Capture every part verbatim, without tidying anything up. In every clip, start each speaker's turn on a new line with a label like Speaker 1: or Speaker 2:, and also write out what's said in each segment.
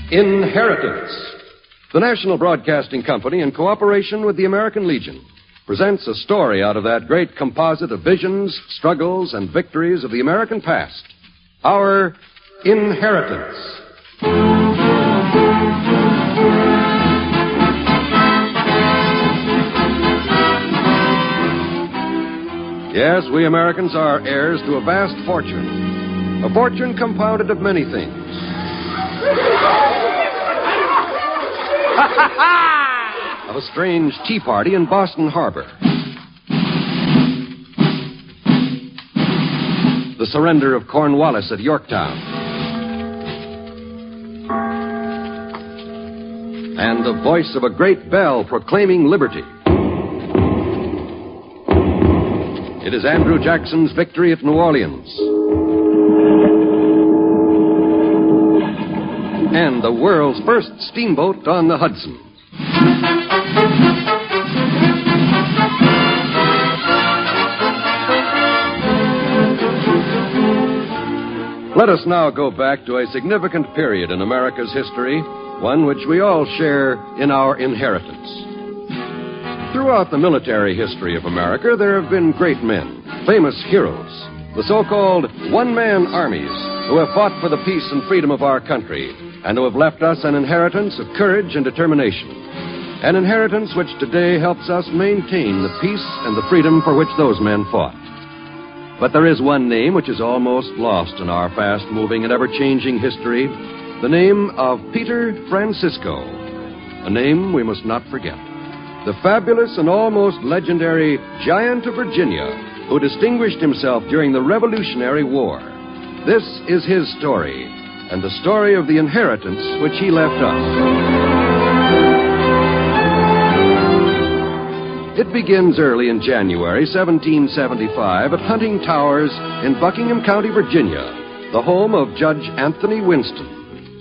Speaker 1: Inheritance. The National Broadcasting Company, in cooperation with the American Legion, presents a story out of that great composite of visions, struggles, and victories of the American past. Our Inheritance. Yes, we Americans are heirs to a vast fortune. A fortune compounded of many things. Of a strange tea party in Boston Harbor. The surrender of Cornwallis at Yorktown. And the voice of a great bell proclaiming liberty. It is Andrew Jackson's victory at New Orleans. And the world's first steamboat on the Hudson. Let us now go back to a significant period in America's history, one which we all share in our inheritance. Throughout the military history of America, there have been great men, famous heroes, the so-called one-man armies who have fought for the peace and freedom of our country and who have left us an inheritance of courage and determination, an inheritance which today helps us maintain the peace and the freedom for which those men fought. But there is one name which is almost lost in our fast-moving and ever-changing history, the name of Peter Francisco, a name we must not forget. The fabulous and almost legendary Giant of Virginia, who distinguished himself during the Revolutionary War. This is his story, and the story of the inheritance which he left us. It begins early in January seventeen seventy-five at Hunting Towers in Buckingham County, Virginia, the home of Judge Anthony Winston.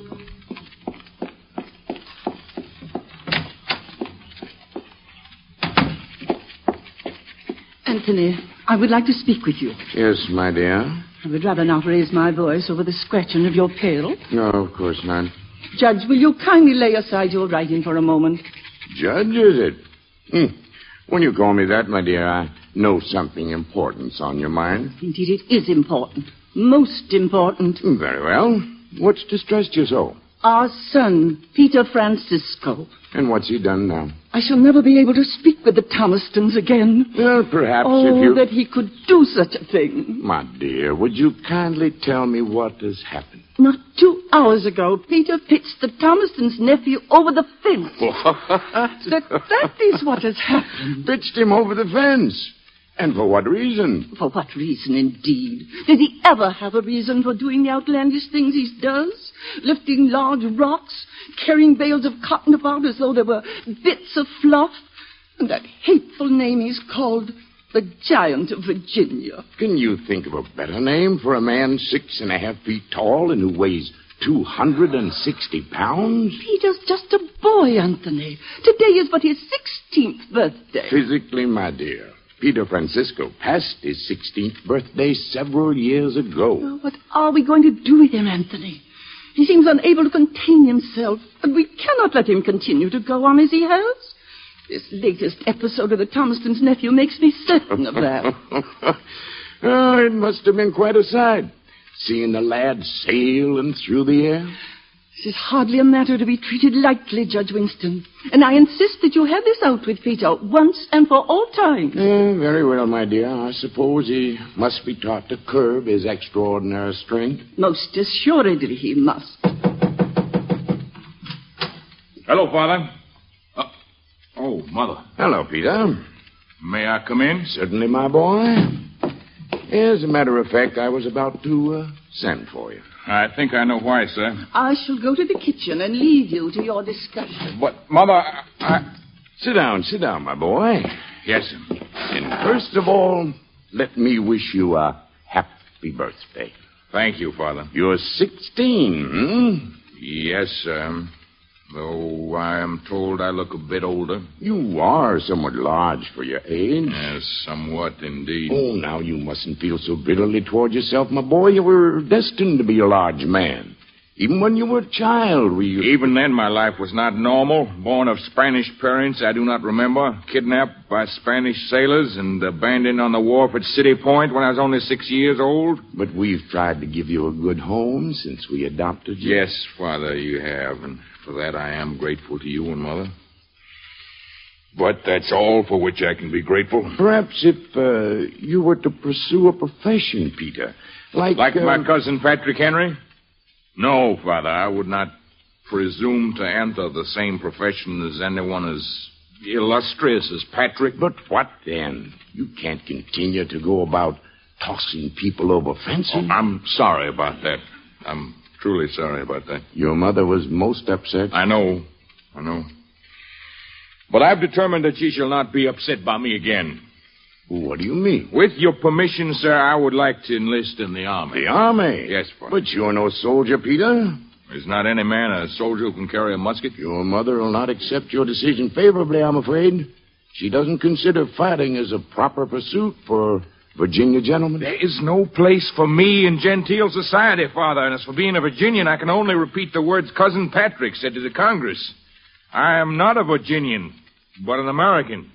Speaker 2: Anthony, I would like to speak with you.
Speaker 3: Yes, my dear.
Speaker 2: I would rather not raise my voice over the scratching of your pail.
Speaker 3: No, of course not.
Speaker 2: Judge, will you kindly lay aside your writing for a moment?
Speaker 3: Judge, is it? Hmm. When you call me that, my dear, I know something important's on your mind.
Speaker 2: Indeed, it is important. Most important.
Speaker 3: Very well. What's distressed you so?
Speaker 2: Our son, Peter Francisco.
Speaker 3: And what's he done now?
Speaker 2: I shall never be able to speak with the Thomastons again.
Speaker 3: Well, perhaps
Speaker 2: oh,
Speaker 3: if you...
Speaker 2: that he could do such a thing.
Speaker 3: My dear, would you kindly tell me what has happened?
Speaker 2: Not two hours ago, Peter pitched the Thomaston's nephew over the fence. that, that is what has happened.
Speaker 3: Pitched him over the fence? And for what reason?
Speaker 2: For what reason, indeed? Did he ever have a reason for doing the outlandish things he does? Lifting large rocks, carrying bales of cotton about as though they were bits of fluff? And that hateful name he's called the Giant of Virginia.
Speaker 3: Can you think of a better name for a man six and a half feet tall and who weighs two hundred and sixty pounds?
Speaker 2: Peter's just a boy, Anthony. Today is but his sixteenth birthday.
Speaker 3: Physically, my dear, Peter Francisco passed his sixteenth birthday several years ago.
Speaker 2: Oh, what are we going to do with him, Anthony? He seems unable to contain himself, and we cannot let him continue to go on as he has. This latest episode of the Thomaston's nephew makes me certain of that.
Speaker 3: Oh, it must have been quite a sight, seeing the lad sailing through the air.
Speaker 2: This is hardly a matter to be treated lightly, Judge Winston. And I insist that you have this out with Peter once and for all time.
Speaker 3: Eh, very well, my dear. I suppose he must be taught to curb his extraordinary strength.
Speaker 2: Most assuredly he must.
Speaker 4: Hello, Father. Uh, oh, Mother.
Speaker 3: Hello, Peter.
Speaker 4: May I come in?
Speaker 3: Certainly, my boy. As a matter of fact, I was about to uh, send for you.
Speaker 4: I think I know why, sir.
Speaker 2: I shall go to the kitchen and leave you to your discussion.
Speaker 4: But, Mother, I... I...
Speaker 3: Sit down, sit down, my boy.
Speaker 4: Yes, sir.
Speaker 3: And first of all, let me wish you a happy birthday.
Speaker 4: Thank you, Father.
Speaker 3: You're sixteen, hmm?
Speaker 4: Yes, sir. Though I am told I look a bit older.
Speaker 3: You are somewhat large for your age.
Speaker 4: Yes, somewhat indeed.
Speaker 3: Oh, now you mustn't feel so bitterly toward yourself, my boy. You were destined to be a large man. Even when you were a child, we...
Speaker 4: Even then, my life was not normal. Born of Spanish parents I do not remember. Kidnapped by Spanish sailors and abandoned on the wharf at City Point when I was only six years old.
Speaker 3: But we've tried to give you a good home since we adopted you.
Speaker 4: Yes, Father, you have. And for that, I am grateful to you and Mother. But that's all for which I can be grateful.
Speaker 3: Perhaps if uh, you were to pursue a profession, Peter, like...
Speaker 4: Like
Speaker 3: uh,
Speaker 4: my cousin Patrick Henry? No, Father, I would not presume to enter the same profession as anyone as illustrious as Patrick.
Speaker 3: But what then? You can't continue to go about tossing people over fences.
Speaker 4: Oh, I'm sorry about that. I'm truly sorry about that.
Speaker 3: Your mother was most upset.
Speaker 4: I know. I know. But I've determined that she shall not be upset by me again.
Speaker 3: What do you mean?
Speaker 4: With your permission, sir, I would like to enlist in the army.
Speaker 3: The army?
Speaker 4: Yes, Father.
Speaker 3: But you're no soldier, Peter.
Speaker 4: Is not any man a soldier who can carry a musket?
Speaker 3: Your mother will not accept your decision favorably, I'm afraid. She doesn't consider fighting as a proper pursuit for Virginia gentlemen.
Speaker 4: There is no place for me in genteel society, Father. And as for being a Virginian, I can only repeat the words Cousin Patrick said to the Congress. I am not a Virginian, but an American.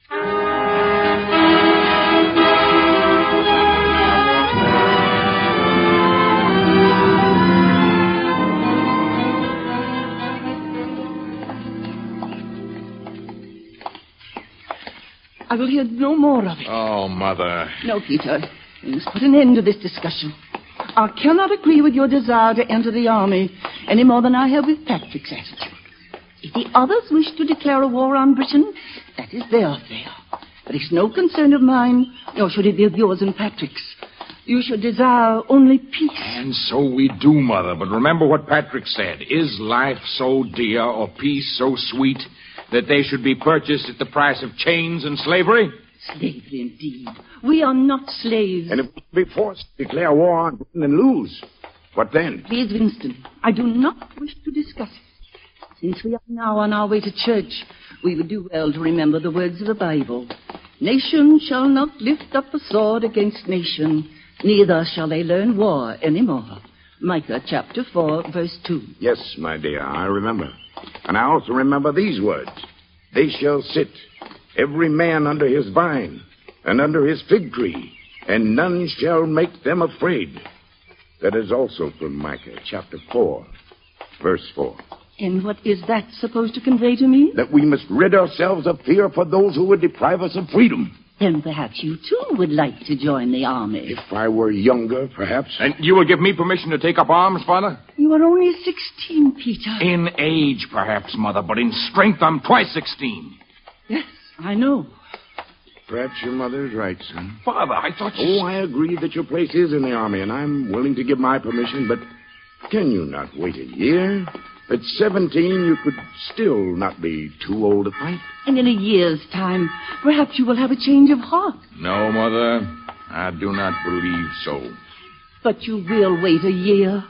Speaker 2: I will hear no more of it.
Speaker 4: Oh, Mother.
Speaker 2: No, Peter. We must put an end to this discussion. I cannot agree with your desire to enter the army any more than I have with Patrick's attitude. If the others wish to declare a war on Britain, that is their affair. But it's no concern of mine, nor should it be of yours and Patrick's. You should desire only peace.
Speaker 4: And so we do, Mother. But remember what Patrick said. Is life so dear or peace so sweet that they should be purchased at the price of chains and slavery?
Speaker 2: Slavery, indeed. We are not slaves.
Speaker 3: And if we be forced to declare war on Britain and lose, what then?
Speaker 2: Please, Winston, I do not wish to discuss it. Since we are now on our way to church, we would do well to remember the words of the Bible. Nation shall not lift up a sword against nation, neither shall they learn war any more. Micah chapter four, verse two.
Speaker 3: Yes, my dear, I remember. And I also remember these words. They shall sit, every man under his vine, and under his fig tree, and none shall make them afraid. That is also from Micah chapter four, verse four.
Speaker 2: And what is that supposed to convey to me?
Speaker 3: That we must rid ourselves of fear for those who would deprive us of freedom.
Speaker 2: Then perhaps you, too, would like to join the army.
Speaker 3: If I were younger, perhaps.
Speaker 4: And you will give me permission to take up arms, Father?
Speaker 2: You are only sixteen, Peter.
Speaker 4: In age, perhaps, Mother, but in strength I'm twice sixteen.
Speaker 2: Yes, I know.
Speaker 3: Perhaps your mother is right, son.
Speaker 4: Father, I thought you...
Speaker 3: Oh, I agree that your place is in the army, and I'm willing to give my permission, but can you not wait a year? At seventeen, you could still not be too old to fight.
Speaker 2: And in a year's time, perhaps you will have a change of heart.
Speaker 4: No, Mother, I do not believe so.
Speaker 2: But you will wait a year,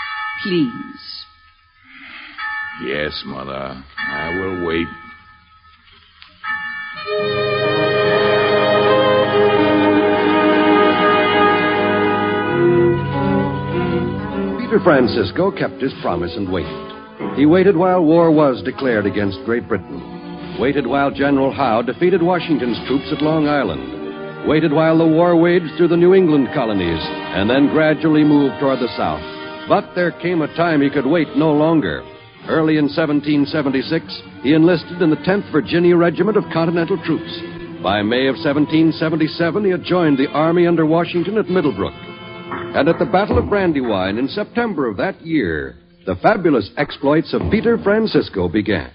Speaker 2: please.
Speaker 4: Yes, Mother, I will wait.
Speaker 1: Peter Francisco kept his promise and waited. He waited while war was declared against Great Britain. Waited while General Howe defeated Washington's troops at Long Island. Waited while the war waged through the New England colonies, and then gradually moved toward the South. But there came a time he could wait no longer. Early in seventeen seventy-six, he enlisted in the tenth Virginia Regiment of Continental Troops. By May of seventeen seventy-seven, he had joined the Army under Washington at Middlebrook. And at the Battle of Brandywine in September of that year, the fabulous exploits of Peter Francisco began.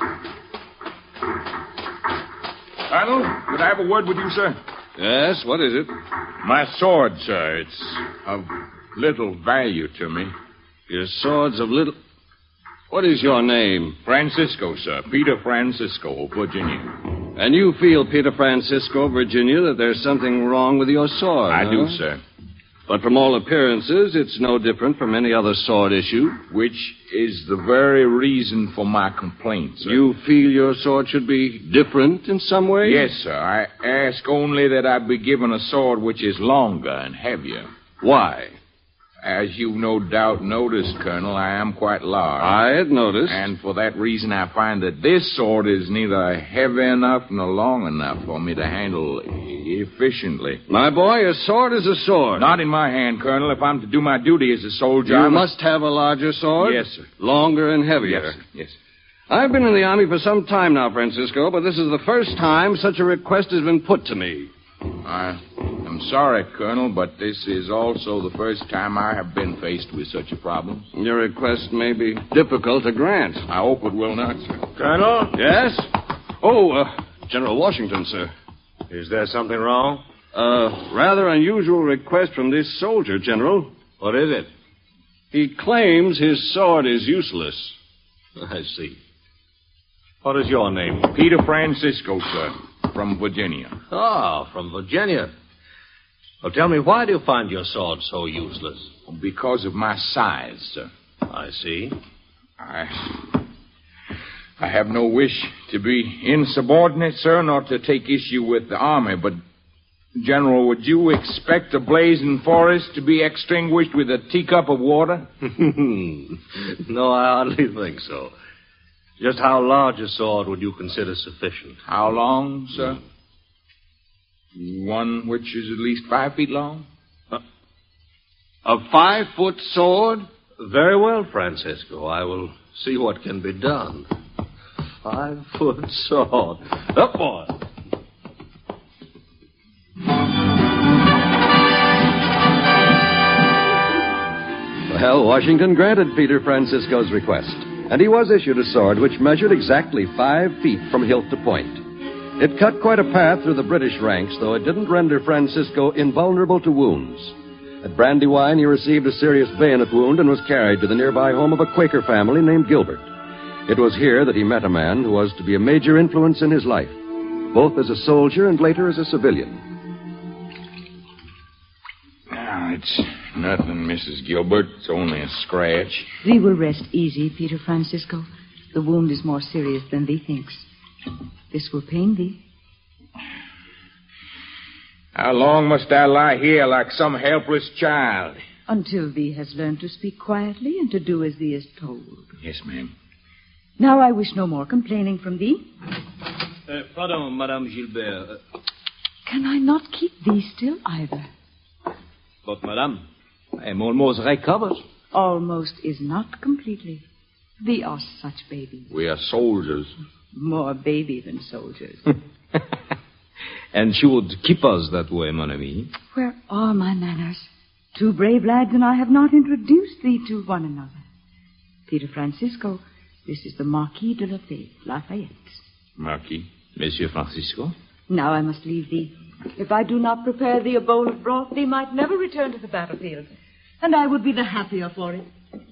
Speaker 4: Colonel, could I have a word with you, sir?
Speaker 5: Yes, what is it?
Speaker 4: My sword, sir. It's of little value to me.
Speaker 5: Your sword's of little... What is your name?
Speaker 4: Francisco, sir. Peter Francisco, Virginia.
Speaker 5: And you feel, Peter Francisco, Virginia, that there's something wrong with your sword,
Speaker 4: I
Speaker 5: huh?
Speaker 4: do, sir.
Speaker 5: But from all appearances, it's no different from any other sword issue.
Speaker 4: Which is the very reason for my complaint, sir.
Speaker 5: You feel your sword should be different in some way?
Speaker 4: Yes, sir. I ask only that I be given a sword which is longer and heavier.
Speaker 5: Why?
Speaker 4: As you've no doubt noticed, Colonel, I am quite large.
Speaker 5: I had noticed.
Speaker 4: And for that reason, I find that this sword is neither heavy enough nor long enough for me to handle efficiently.
Speaker 5: My boy, a sword is a sword.
Speaker 4: Not in my hand, Colonel. If I'm to do my duty as a soldier,
Speaker 5: You
Speaker 4: I
Speaker 5: must have a larger sword?
Speaker 4: Yes, sir.
Speaker 5: Longer and heavier?
Speaker 4: Yes, sir. Yes, sir.
Speaker 5: I've been in the Army for some time now, Francisco, but this is the first time such a request has been put to me.
Speaker 4: I am sorry, Colonel, but this is also the first time I have been faced with such a problem.
Speaker 5: Your request may be difficult to grant.
Speaker 4: I hope it will not, sir.
Speaker 6: Colonel?
Speaker 5: Yes? Oh, uh, General Washington, sir.
Speaker 6: Is there something wrong?
Speaker 5: Uh, rather unusual request from this soldier, General.
Speaker 6: What is it?
Speaker 5: He claims his sword is useless.
Speaker 6: I see. What is your name?
Speaker 4: Peter Francisco, sir, from Virginia.
Speaker 6: Ah, from Virginia. Well, tell me, why do you find your sword so useless?
Speaker 4: Because of my size, sir.
Speaker 6: I see.
Speaker 4: I... I have no wish to be insubordinate, sir, nor to take issue with the Army, but, General, would you expect a blazing forest to be extinguished with a teacup of water?
Speaker 6: No, I hardly think so. Just how large a sword would you consider sufficient?
Speaker 4: How long, sir? One which is at least five feet long?
Speaker 5: Uh, a five-foot sword?
Speaker 6: Very well, Francisco. I will see what can be done. Five-foot sword. Up, boy.
Speaker 1: Well, Washington granted Peter Francisco's request, and he was issued a sword which measured exactly five feet from hilt to point. It cut quite a path through the British ranks, though it didn't render Francisco invulnerable to wounds. At Brandywine, he received a serious bayonet wound and was carried to the nearby home of a Quaker family named Gilbert. It was here that he met a man who was to be a major influence in his life, both as a soldier and later as a civilian.
Speaker 4: Now, it's nothing, Missus Gilbert. It's only a scratch.
Speaker 2: Thee will rest easy, Peter Francisco. The wound is more serious than thee thinks. This will pain thee.
Speaker 4: How long must I lie here like some helpless child?
Speaker 2: Until thee has learned to speak quietly and to do as thee is told.
Speaker 4: Yes, ma'am.
Speaker 2: Now I wish no more complaining from thee.
Speaker 6: Uh, pardon, Madame Gilbert. Uh,
Speaker 2: Can I not keep thee still either?
Speaker 6: but, Madame, I am almost recovered.
Speaker 2: Almost is not completely. Thee are such babies.
Speaker 4: We are soldiers.
Speaker 2: More baby than soldiers.
Speaker 6: And she would keep us that way, mon ami.
Speaker 2: Where are my manners? Two brave lads and I have not introduced thee to one another. Peter Francisco, this is the Marquis de Lafayette. Lafayette.
Speaker 4: Marquis.
Speaker 6: Monsieur Francisco?
Speaker 2: Now I must leave thee. If I do not prepare thee a bowl of broth, thee might never return to the battlefield. And I would be the happier for it.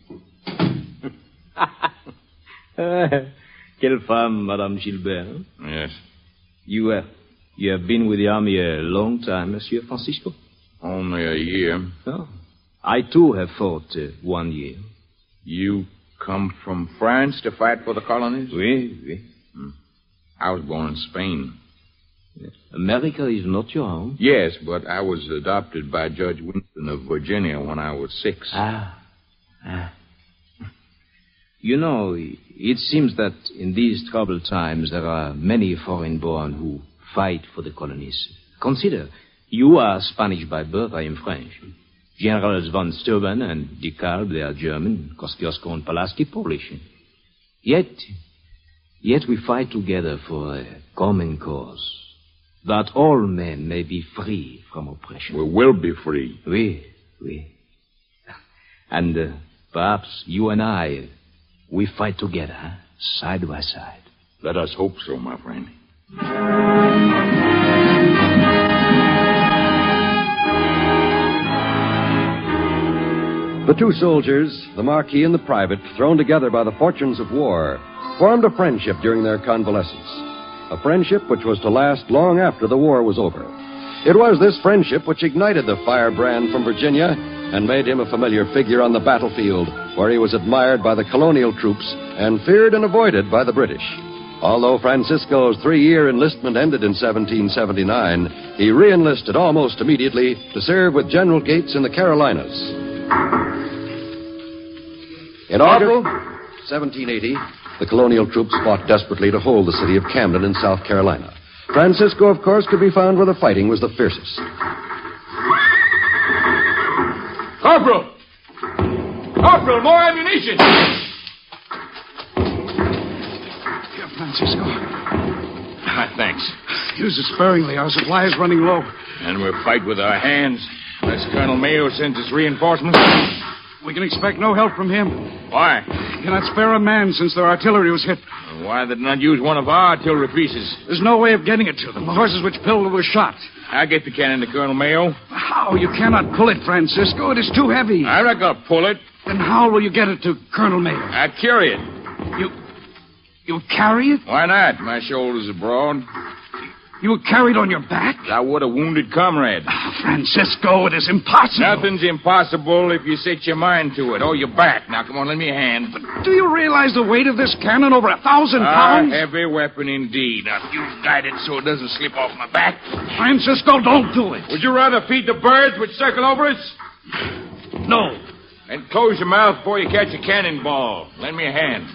Speaker 6: Quelle femme, Madame Gilbert.
Speaker 4: Yes.
Speaker 6: You have, you have been with the army a long time, Monsieur Francisco?
Speaker 4: Only a year.
Speaker 6: Oh. I, too, have fought uh, one year.
Speaker 4: You come from France to fight for the colonies?
Speaker 6: Oui, oui.
Speaker 4: Hmm. I was born in Spain.
Speaker 6: America is not your home?
Speaker 4: Yes, but I was adopted by Judge Winston of Virginia when I was six.
Speaker 6: Ah. ah. You know, it seems that in these troubled times there are many foreign-born who fight for the colonies. Consider, you are Spanish by birth, I am French. Generals von Steuben and de Kalb, they are German. Kosciuszko and Pulaski, Polish. Yet, yet we fight together for a common cause. That all men may be free from oppression.
Speaker 4: We will be free.
Speaker 6: Oui, oui. And uh, perhaps you and I, we fight together, huh? Side by side.
Speaker 4: Let us hope so, my friend.
Speaker 1: The two soldiers, the Marquis and the private, thrown together by the fortunes of war, formed a friendship during their convalescence. A friendship which was to last long after the war was over. It was this friendship which ignited the firebrand from Virginia and made him a familiar figure on the battlefield, where he was admired by the colonial troops and feared and avoided by the British. Although Francisco's three-year enlistment ended in seventeen seventy-nine, he re-enlisted almost immediately to serve with General Gates in the Carolinas. In August seventeen eighty, the colonial troops fought desperately to hold the city of Camden in South Carolina. Francisco, of course, could be found where the fighting was the fiercest.
Speaker 4: Corporal! Corporal, more ammunition!
Speaker 7: Here, Francisco.
Speaker 4: Ah, thanks.
Speaker 7: Use it sparingly. Our supply is running low.
Speaker 4: And we'll fight with our hands, unless Colonel Mayo sends us reinforcements.
Speaker 7: We can expect no help from him.
Speaker 4: Why?
Speaker 7: He cannot spare a man since their artillery was hit.
Speaker 4: Why did not use one of our artillery pieces?
Speaker 7: There's no way of getting it to them. The horses which Pilgrim were shot.
Speaker 4: I'll get the cannon to Colonel Mayo.
Speaker 7: How? You cannot pull it, Francisco. It is too heavy.
Speaker 4: I reckon I'll pull it.
Speaker 7: Then how will you get it to Colonel Mayo?
Speaker 4: I'll carry it.
Speaker 7: You... You'll carry it?
Speaker 4: Why not? My shoulders are broad.
Speaker 7: You will carry it on your back?
Speaker 4: I would a wounded comrade.
Speaker 7: Oh, Francisco, it is impossible.
Speaker 4: Nothing's impossible if you set your mind to it. Oh, your back. Now, come on, lend me a hand.
Speaker 7: But do you realize the weight of this cannon? Over a thousand
Speaker 4: A
Speaker 7: pounds?
Speaker 4: heavy weapon indeed. Now, you guide it so it doesn't slip off my back.
Speaker 7: Francisco, don't do it.
Speaker 4: Would you rather feed the birds which circle over us?
Speaker 7: No.
Speaker 4: And close your mouth before you catch a cannonball. Lend me a hand.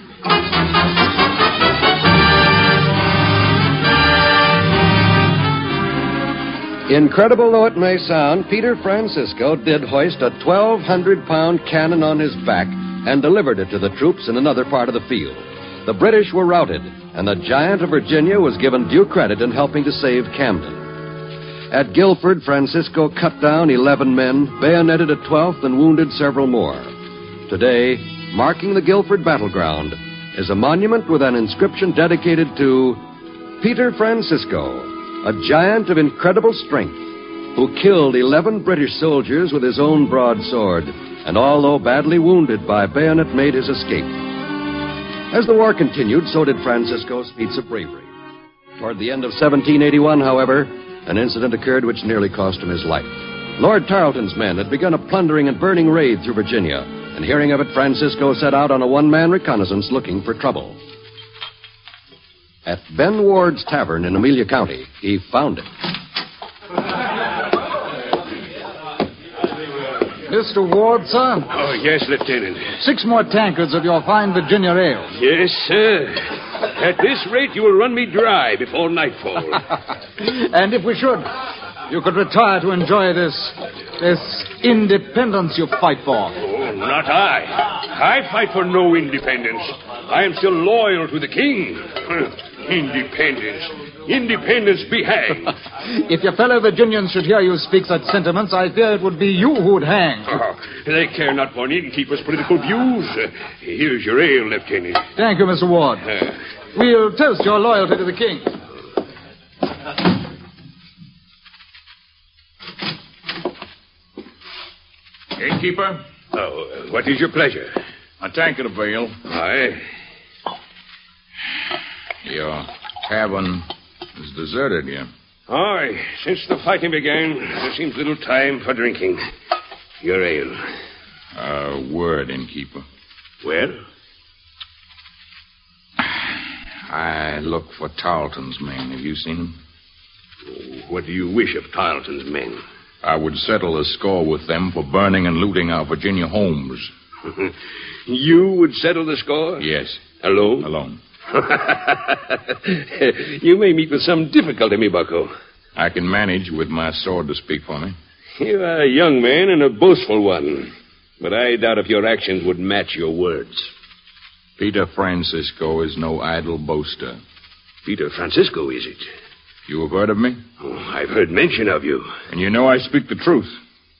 Speaker 1: Incredible though it may sound, Peter Francisco did hoist a twelve hundred pound cannon on his back and delivered it to the troops in another part of the field. The British were routed, and the giant of Virginia was given due credit in helping to save Camden. At Guilford, Francisco cut down eleven men, bayoneted a twelfth, and wounded several more. Today, marking the Guilford battleground, is a monument with an inscription dedicated to Peter Francisco, a giant of incredible strength, who killed eleven British soldiers with his own broadsword, and although badly wounded by bayonet, made his escape. As the war continued, so did Francisco's feats of bravery. Toward the end of seventeen eighty-one, however, an incident occurred which nearly cost him his life. Lord Tarleton's men had begun a plundering and burning raid through Virginia, and hearing of it, Francisco set out on a one-man reconnaissance looking for trouble. At Ben Ward's Tavern in Amelia County, he found it.
Speaker 8: Mister Ward, sir?
Speaker 9: Oh, yes, Lieutenant.
Speaker 8: Six more tankards of your fine Virginia ale.
Speaker 9: Yes, sir. At this rate, you will run me dry before nightfall.
Speaker 8: And if we should, you could retire to enjoy this, this independence you fight for.
Speaker 9: Oh, not I. I fight for no independence. I am still loyal to the king. Independence. Independence be hanged.
Speaker 8: If your fellow Virginians should hear you speak such sentiments, I fear it would be you who'd hang.
Speaker 9: Oh, they care not for an innkeeper's political views. Uh, here's your ale, Lieutenant.
Speaker 8: Thank you, Mister Ward.
Speaker 9: Uh,
Speaker 8: we'll toast your loyalty to the king.
Speaker 4: Gatekeeper?
Speaker 9: Oh, uh, what is your pleasure?
Speaker 4: A tankard of ale.
Speaker 9: Aye.
Speaker 4: Your tavern is deserted here.
Speaker 9: Aye. Since the fighting began, there seems little time for drinking. Your ale.
Speaker 4: A word, innkeeper.
Speaker 9: Well?
Speaker 4: I look for Tarleton's men. Have you seen them?
Speaker 9: What do you wish of Tarleton's men?
Speaker 4: I would settle a score with them for burning and looting our Virginia homes.
Speaker 9: You would settle the score?
Speaker 4: Yes.
Speaker 9: Alone?
Speaker 4: Alone.
Speaker 9: You may meet with some difficulty, me bucko.
Speaker 4: I can manage with my sword to speak for me.
Speaker 9: You are a young man and a boastful one, but I doubt if your actions would match your words.
Speaker 4: Peter Francisco is no idle boaster.
Speaker 9: Peter Francisco, is it?
Speaker 4: You have heard of me?
Speaker 9: Oh, I've heard mention of you.
Speaker 4: And you know I speak the truth.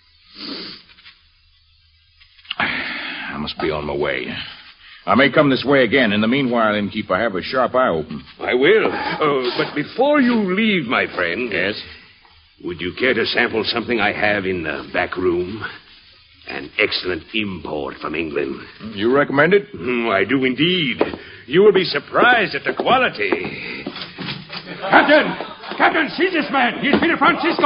Speaker 4: I must be on my way. I may come this way again. In the meanwhile, innkeeper, have a sharp eye open.
Speaker 9: I will. Oh, but before you leave, my friend...
Speaker 4: Yes?
Speaker 9: Would you care to sample something I have in the back room? An excellent import from England.
Speaker 4: You recommend it?
Speaker 9: Mm, I do indeed. You will be surprised at the quality.
Speaker 7: Captain! Captain, seize this man. He's Peter Francisco.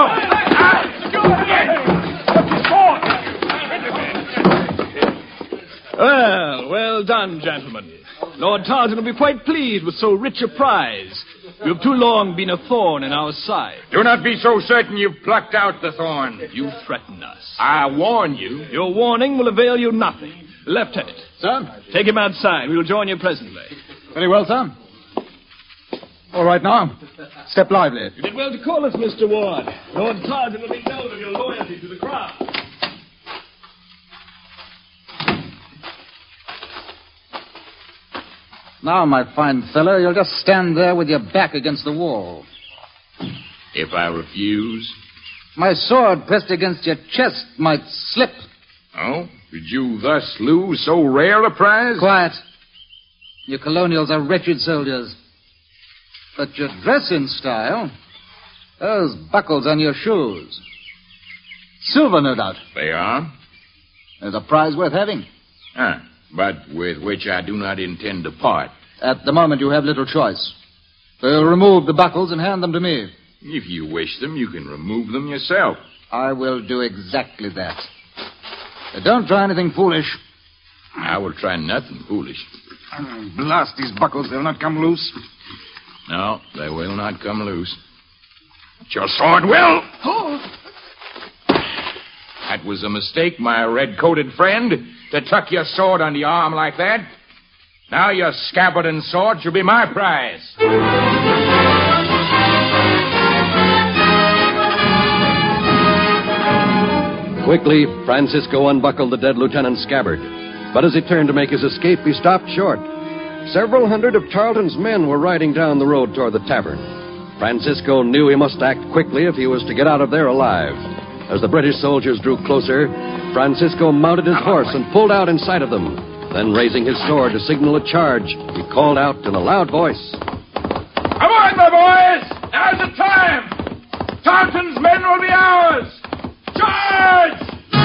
Speaker 10: Well, well done, gentlemen. Lord Tarleton will be quite pleased with so rich a prize. You have too long been a thorn in our side.
Speaker 4: Do not be so certain you've plucked out the thorn.
Speaker 10: You threaten us.
Speaker 4: I warn you.
Speaker 10: Your warning will avail you nothing. Lieutenant,
Speaker 8: Sir?
Speaker 10: Take him outside. We'll join you presently.
Speaker 8: Very well, sir. All right now. Step lively.
Speaker 10: You did well to call us, Mister Ward. Lord Tarzan will be known of your loyalty to the crown.
Speaker 8: Now, my fine fellow, you'll just stand there with your back against the wall.
Speaker 4: If I refuse?
Speaker 8: My sword pressed against your chest might slip.
Speaker 4: Oh? Did you thus lose so rare a prize?
Speaker 8: Quiet. You colonials are wretched soldiers. But your dress in style. Those buckles on your shoes. Silver, no doubt.
Speaker 4: They are?
Speaker 8: There's a prize worth having.
Speaker 4: Ah, but with which I do not intend to part.
Speaker 8: At the moment, you have little choice. They'll remove the buckles and hand them to me.
Speaker 4: If you wish them, you can remove them yourself.
Speaker 8: I will do exactly that. But don't try anything foolish.
Speaker 4: I will try nothing foolish.
Speaker 3: Blast these buckles. They'll not come loose.
Speaker 4: No, they will not come loose. But your sword will.
Speaker 2: Oh.
Speaker 4: That was a mistake, my red-coated friend, to tuck your sword under your arm like that. Now your scabbard and sword shall be my prize.
Speaker 1: Quickly, Francisco unbuckled the dead lieutenant's scabbard. But as he turned to make his escape, he stopped short. Several hundred of Tarleton's men were riding down the road toward the tavern. Francisco knew he must act quickly if he was to get out of there alive. As the British soldiers drew closer, Francisco mounted his horse and pulled out in sight of them. Then, raising his sword to signal a charge, he called out in a loud voice.
Speaker 4: Come on, my boys! Now's the time! Tarleton's men will be ours! Charge!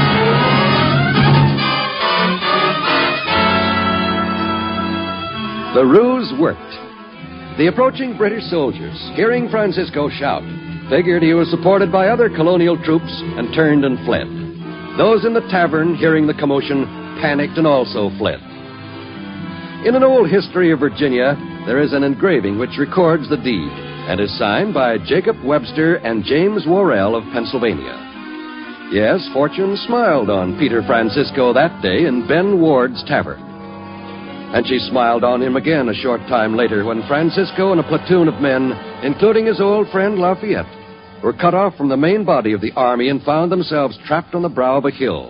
Speaker 1: The ruse worked. The approaching British soldiers, hearing Francisco shout, figured he was supported by other colonial troops and turned and fled. Those in the tavern, hearing the commotion, panicked and also fled. In an old history of Virginia, there is an engraving which records the deed and is signed by Jacob Webster and James Worrell of Pennsylvania. Yes, fortune smiled on Peter Francisco that day in Ben Ward's tavern. And she smiled on him again a short time later when Francisco and a platoon of men, including his old friend Lafayette, were cut off from the main body of the army and found themselves trapped on the brow of a hill.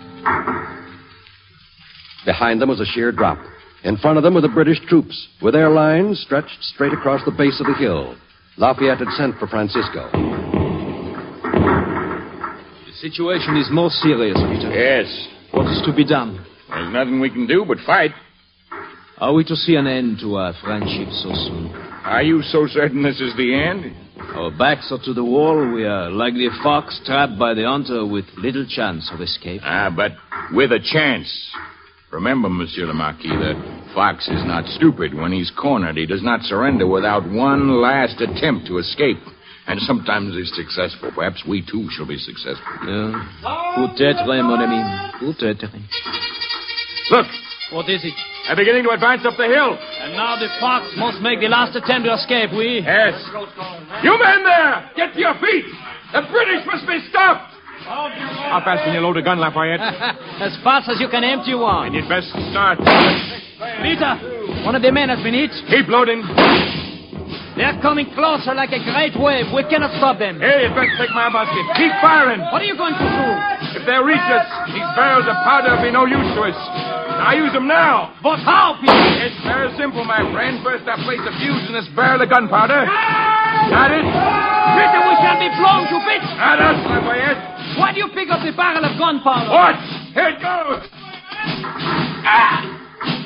Speaker 1: Behind them was a sheer drop. In front of them were the British troops, with their lines stretched straight across the base of the hill. Lafayette had sent for Francisco.
Speaker 6: The situation is more serious, Peter.
Speaker 4: Yes.
Speaker 6: What is to be done?
Speaker 4: There's nothing we can do but fight.
Speaker 6: Are we to see an end to our friendship so soon?
Speaker 4: Are you so certain this is the end?
Speaker 6: Our backs are to the wall. We are like the fox trapped by the hunter with little chance of escape.
Speaker 4: Ah, but with a chance. Remember, Monsieur le Marquis, that Fox is not stupid. When he's cornered, he does not surrender without one last attempt to escape. And sometimes he's successful. Perhaps we, too, shall be successful.
Speaker 6: Yeah. Peut-être, mon ami. Peut-être.
Speaker 4: Look.
Speaker 10: What is it?
Speaker 4: They're beginning to advance up the hill.
Speaker 10: And now the fox must make the last attempt to escape, we?
Speaker 4: Yes. You men there! Get to your feet! The British must be stopped!
Speaker 7: How fast can you load a gun, Lafayette?
Speaker 10: As fast as you can empty one.
Speaker 7: And you'd best start.
Speaker 10: Peter, one of the men has been hit.
Speaker 7: Keep loading.
Speaker 10: They're coming closer like a great wave. We cannot stop them.
Speaker 7: Hey, you'd best take my basket. Keep firing.
Speaker 10: What are you going to do?
Speaker 7: If they reach us, these barrels of powder will be no use to us. I use them now.
Speaker 10: But how, Peter?
Speaker 7: It's very simple, my friend. First, I place a fuse in this barrel of gunpowder. Got it?
Speaker 10: Peter, we shall be blown to bits.
Speaker 7: Not us, Lafayette.
Speaker 10: Why do you pick up the barrel of gunpowder?
Speaker 7: What? Here it goes. Ah!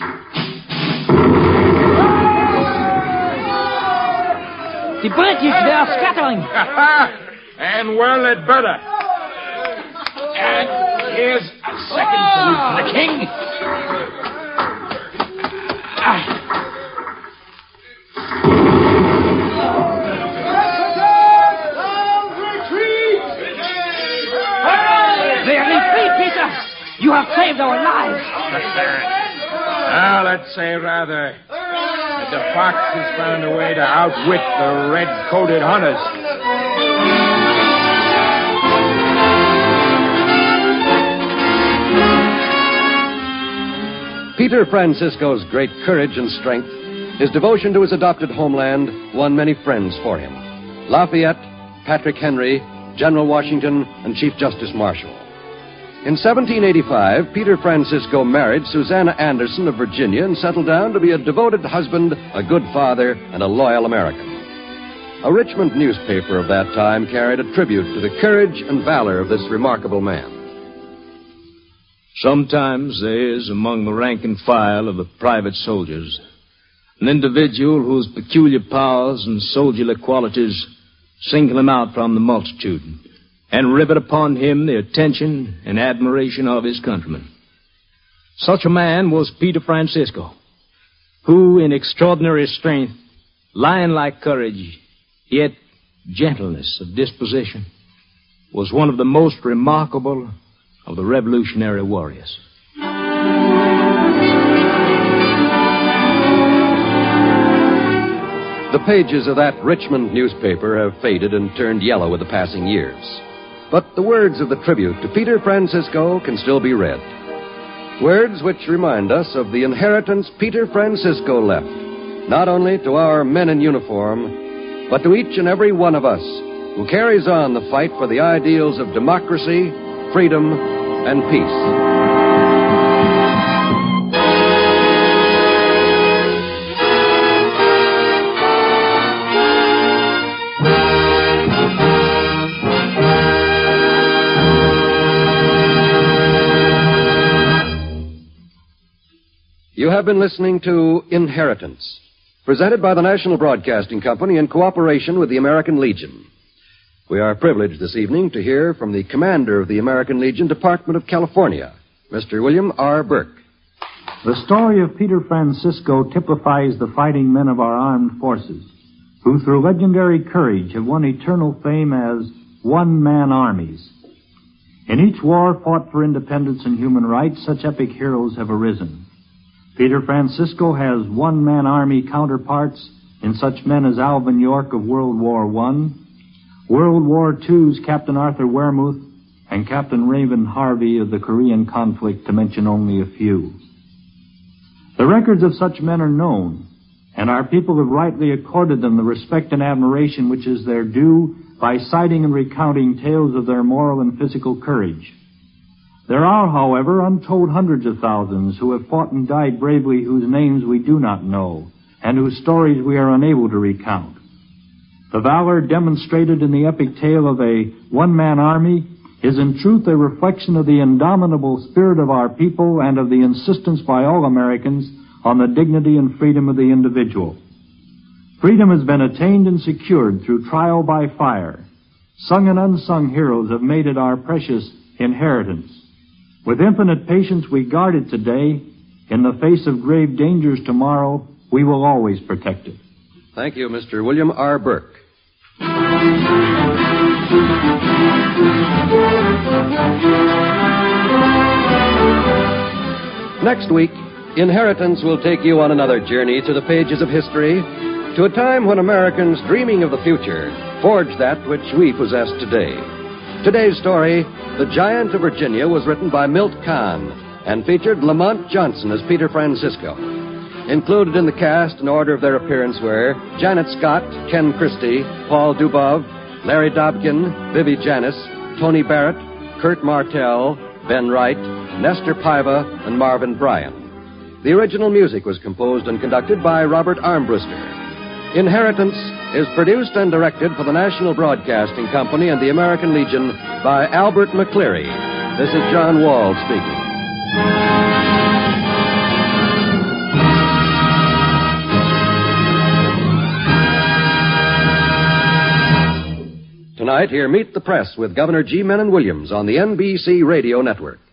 Speaker 10: The British, they are scattering.
Speaker 7: And well, it better. And here's a second salute to the king. Ah.
Speaker 10: They are retreat, Peter. You have saved our lives.
Speaker 4: Now, let's say rather that the fox has found a way to outwit the red-coated hunters.
Speaker 1: Peter Francisco's great courage and strength, his devotion to his adopted homeland won many friends for him. Lafayette, Patrick Henry, General Washington, and Chief Justice Marshall. In seventeen eighty-five, Peter Francisco married Susanna Anderson of Virginia and settled down to be a devoted husband, a good father, and a loyal American. A Richmond newspaper of that time carried a tribute to the courage and valor of this remarkable man.
Speaker 6: Sometimes there is among the rank and file of the private soldiers an individual whose peculiar powers and soldierly qualities single him out from the multitude and rivet upon him the attention and admiration of his countrymen. Such a man was Peter Francisco, who, in extraordinary strength, lion-like courage, yet gentleness of disposition, was one of the most remarkable of the Revolutionary warriors.
Speaker 1: The pages of that Richmond newspaper have faded and turned yellow with the passing years. But the words of the tribute to Peter Francisco can still be read. Words which remind us of the inheritance Peter Francisco left, not only to our men in uniform, but to each and every one of us who carries on the fight for the ideals of democracy, freedom, and peace. You have been listening to Inheritance, presented by the National Broadcasting Company in cooperation with the American Legion. We are privileged this evening to hear from the commander of the American Legion Department of California, Mister William R. Burke.
Speaker 11: The story of Peter Francisco typifies the fighting men of our armed forces, who through legendary courage have won eternal fame as one-man armies. In each war fought for independence and human rights, such epic heroes have arisen. Peter Francisco has one-man army counterparts in such men as Alvin York of World War One, World War Two's Captain Arthur Wehrmuth, and Captain Raven Harvey of the Korean conflict, to mention only a few. The records of such men are known, and our people have rightly accorded them the respect and admiration which is their due by citing and recounting tales of their moral and physical courage. There are, however, untold hundreds of thousands who have fought and died bravely whose names we do not know, and whose stories we are unable to recount. The valor demonstrated in the epic tale of a one-man army is in truth a reflection of the indomitable spirit of our people and of the insistence by all Americans on the dignity and freedom of the individual. Freedom has been attained and secured through trial by fire. Sung and unsung heroes have made it our precious inheritance. With infinite patience we guard it today. In the face of grave dangers tomorrow, we will always protect it.
Speaker 1: Thank you, Mister William R. Burke. Next week, Inheritance will take you on another journey through the pages of history to a time when Americans dreaming of the future forged that which we possess today. Today's story, The Giant of Virginia, was written by Milt Kahn and featured Lamont Johnson as Peter Francisco. Included in the cast in order of their appearance were Janet Scott, Ken Christie, Paul Dubov, Larry Dobkin, Vivi Janis, Tony Barrett, Kurt Martell, Ben Wright, Nestor Paiva, and Marvin Bryan. The original music was composed and conducted by Robert Armbruster. Inheritance is produced and directed for the National Broadcasting Company and the American Legion by Albert McCleary. This is John Wall speaking. Tonight, hear Meet the Press with Governor G. Menon Williams on the N B C Radio Network.